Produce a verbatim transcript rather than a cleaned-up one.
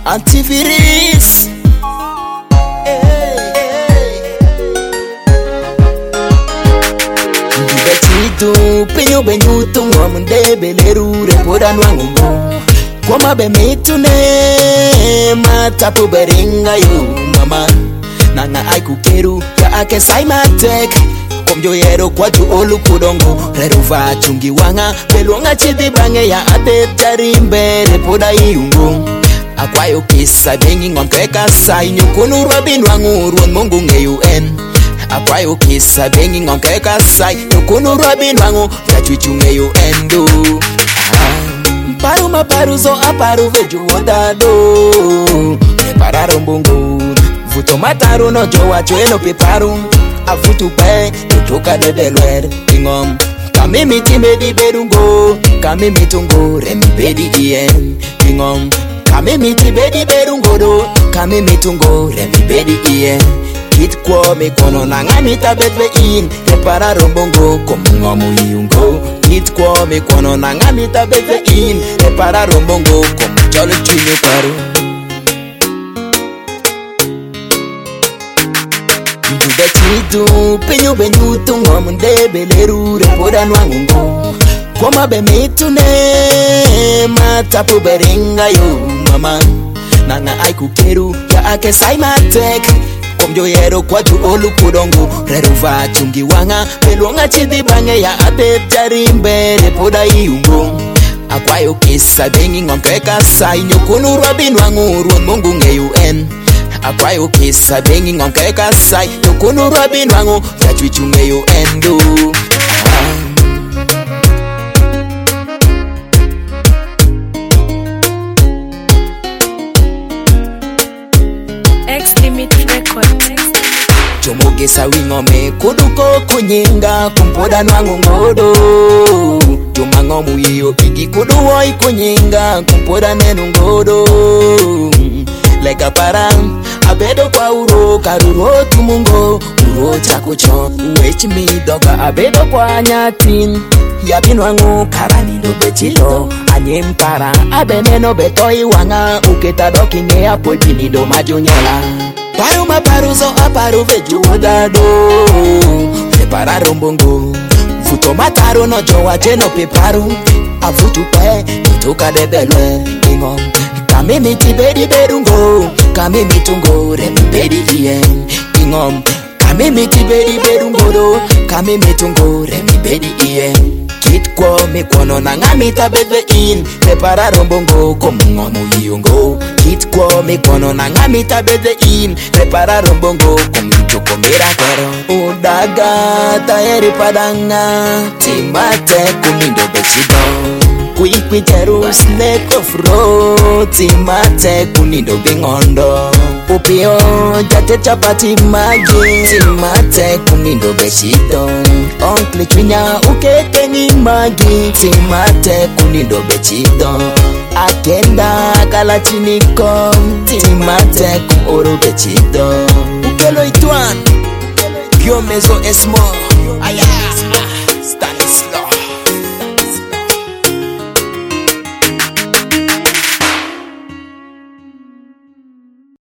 Antivirus. Ndibetitu pinyo benyutu ngomde beleru repoda nwangungu Kwama bemitu ne matapu beringa yu mama Nanga aiku keru ya ake saimatek Komjo yero kwa tu olu kudongo Reruva chungi wanga Belonga chidi bange ya ate tarimbe repoda iungu Akwayo kisa bengi ngomkeka sai Nyukunu robin wangu ruon mungu nge U N Akwayo kisa bengi ngomkeka sai Nyukunu robin wangu ya chuchu nge U N do Paru maparu zo aparu veju wadado Prepararo mbungu Vuto mataru no jowa chueno peparu Avutu pe Tutuka debeluer Ingom Kamimi timedi berungo Kamimi tungo Remi bedi ien Ingom Kamimi tibedi berungo do Kamimi tungo Remi bedi ien Kit kwa mikono nangami tabetwe in Repararo mbungo Komungomu iungo Kit kwa mikono nangami tabetwe in Repararo mbungo Komujolo chunyo paru Ndibetitu pinyo benyutu ngomde beleru repoda nwangungu Kwama bemitu ne matapu beringa yu mama Nanga aiku keru ya ake saimatek Komjo yero kwa tu olu kudongo Reruva chungi wanga Belonga chidi bange ya ate tarimbe repoda iungu Akwayo kisa bengi ngomkeka sai Nyukunu robin wangu ruon mungu nge U N Akwayo kisa bengi ngomkeka sai Nyukunu robin wangu ya chuchu nge U N do X-Limit Record. Chomogesa wingome kuduko kunyinga kumpoda nwangu ngodo Jomangomu iyo igi kuduwa ikunyinga kumpoda nenu ngodo Lega parang abedo kwa uro karuro tumungo Uro chakucho uwechi midoga abedo kwa nyatin Yabin wangu karani do bechilo Anyem para abeneno betoi wanga Uketa doki nge apojini do majonyola Paru maparu zo aparu veju wadado Prepararo mbongo Vuto mataru no jowa jeno peparu Avutu pe Tutuka debelwe Ingom Kamimi tibedi berungo Kamimi tungo Remi bedi ien Ingom Kamimi tibedi berungo do Kamimi tungo Remi bedi ien Kit kwa mikono nangami tabedwe in Prepararo mbongo Komungomu iungo Kit kwa mikono nangami tabedwe in Prepararo mbongo Komuchuko mira kwero Udaga tayeri padanga Timate kumindo bechido Kwikwi teru snake of road Timate kunindo bingondo Upio jate chapati magi Timate kunindo bechido Onkle chwinya ukeke ni magi Timate kunindo bechido Akenda kala chiniko Timate kumoro bechido Ukelo ituan Kyo mezo esmo Aya Stand